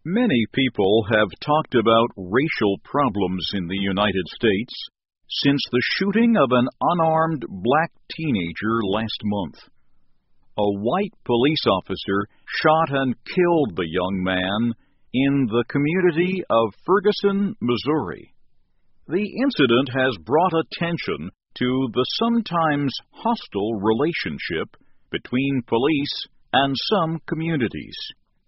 Many people have talked about racial problems in the United States since the shooting of an unarmed black teenager last month. A white police officer shot and killed the young man in the community of Ferguson, Missouri. The incident has brought attention to the sometimes hostile relationship between police and some communities.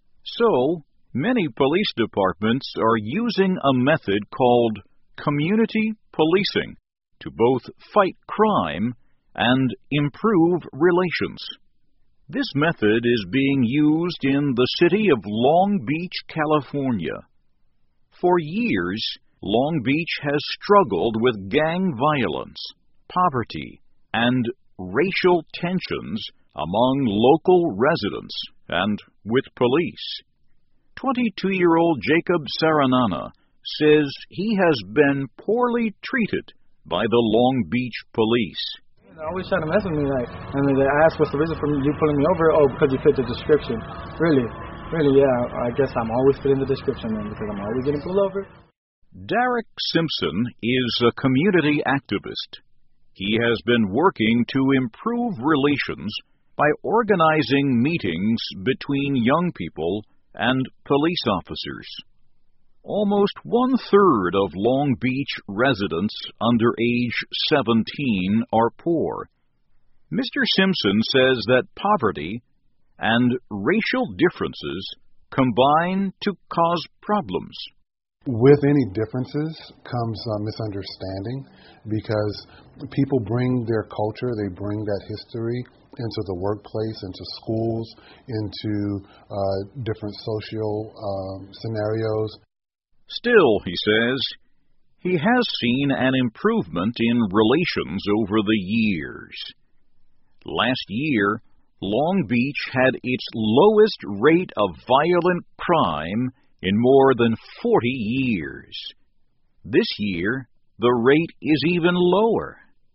So, many police departments are using a method called community policing to both fight crime and improve relations. This method is being used in the city of Long Beach, California. For years, Long Beach has struggled with gang violence, poverty, and racial tensions among local residents and with police. 22-year-old Jacob Saranana says he has been poorly treated by the Long Beach police. They always try to mess with me, and they ask what's the reason for you pulling me over? Oh, because you fit the description. Really, yeah, I guess I'm always fitting the description then because I'm always getting pulled over. Derek Simpson is a community activist. He has been working to improve relations by organizing meetings between young people and police officers. Almost one-third of Long Beach residents under age 17 are poor. Mr. Simpson says that poverty and racial differences combine to cause problems. With any differences comes misunderstanding because people bring their culture, they bring that history into the workplace, into schools, into different social scenarios. Still, he says, he has seen an improvement in relations over the years. Last year, Long Beach had its lowest rate of violent crime in more than 40 years. This year, the rate is even lower.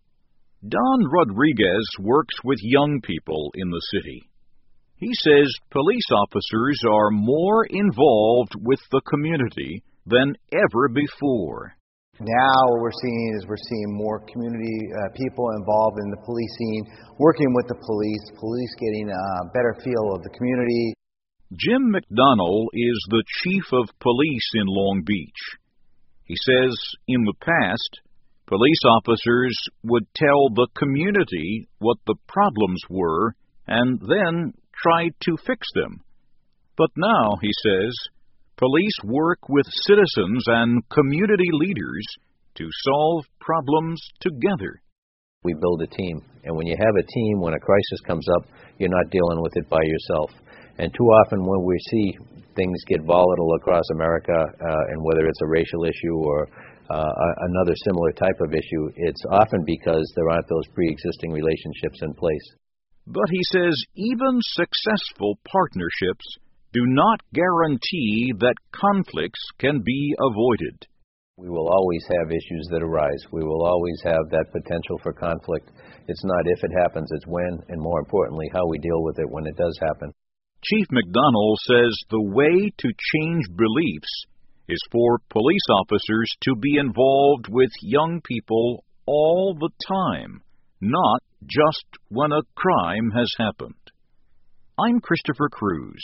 Don Rodriguez works with young people in the city. He says police officers are more involved with the community than ever before. Now what we're seeing more community people involved in the policing, working with the police getting a better feel of the community. Jim McDonnell is the chief of police in Long Beach. He says in the past, police officers would tell the community what the problems were and then try to fix them. But now, he says, police work with citizens and community leaders to solve problems together. We build a team, and when you have a team, when a crisis comes up, you're not dealing with it by yourself. And too often when we see things get volatile across America, and whether it's a racial issue or another similar type of issue, it's often because there aren't those pre-existing relationships in place. But he says even successful partnerships do not guarantee that conflicts can be avoided. We will always have issues that arise. We will always have that potential for conflict. It's not if it happens, it's when, and more importantly, how we deal with it when it does happen. Chief McDonnell says the way to change beliefs is for police officers to be involved with young people all the time, not just when a crime has happened. I'm Christopher Cruz.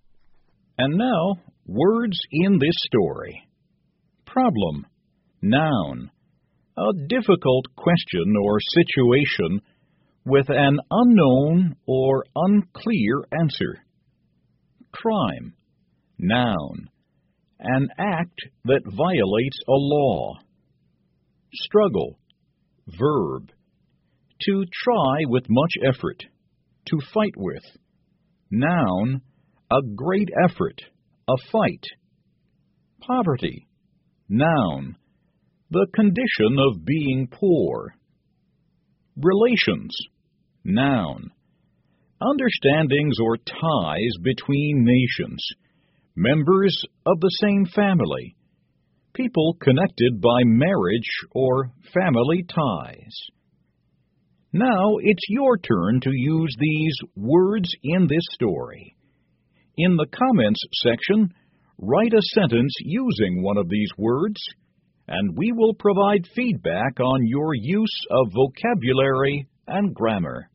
And now, words in this story. Problem, noun, a difficult question or situation with an unknown or unclear answer. Crime, noun, an act that violates a law. Struggle, verb, to try with much effort, to fight with. Noun, a great effort, a fight. Poverty, noun, the condition of being poor. Relations, noun, understandings or ties between nations, members of the same family, people connected by marriage or family ties. Now it's your turn to use these words in this story. In the comments section, Write a sentence using one of these words, and we will provide feedback on your use of vocabulary and grammar.